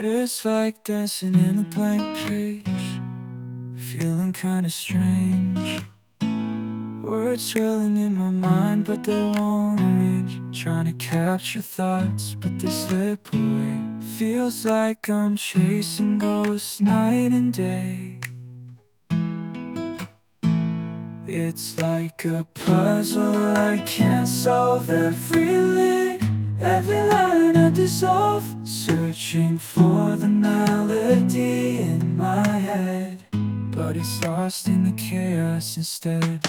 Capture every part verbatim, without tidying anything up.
It's like dancing in a blank page, feeling kinda strange. Words swirling in my mind, but they won't reach. Trying to capture thoughts, but they slip away. Feels like I'm chasing ghosts night and day. It's like a puzzle I can't solve. Every lyric, every line I dissolve, searching for the melody in my head, but it's lost in the chaos instead.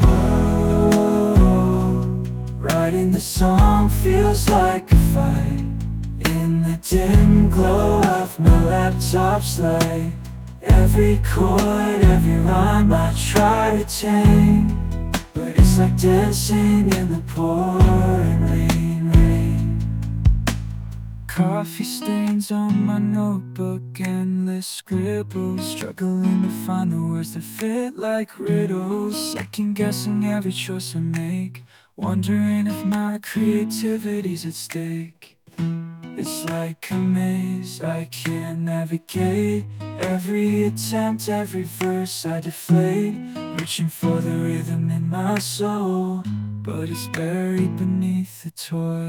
Whoa, writing the song feels like a fight in the dim glow of my laptop's light. Every chord, every rhyme I try to tame, but it's like dancing in the pouring rain, rain. Coffee stains on my notebook, endless scribbles, struggling to find the words that fit like riddles. Second guessing every choice I make, wondering if my creativity's at stake. It's like a maze I can't navigate. Every attempt, every verse I deflate, reaching for the rhythm in my soul, but it's buried beneath the toil.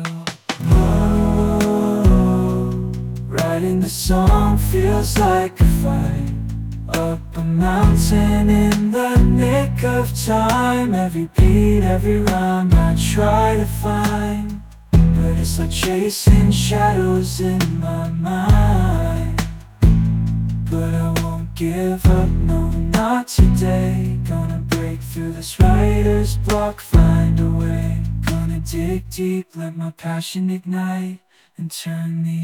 Oh, writing the song feels like a fight up a mountain in the nick of time. Every beat, every rhyme I try to find, but it's like chasing shadows in my mind. But I won't give up, no, not today. Gonna break through this writer's block, find a way. Gonna dig deep, let my passion ignite, and turn these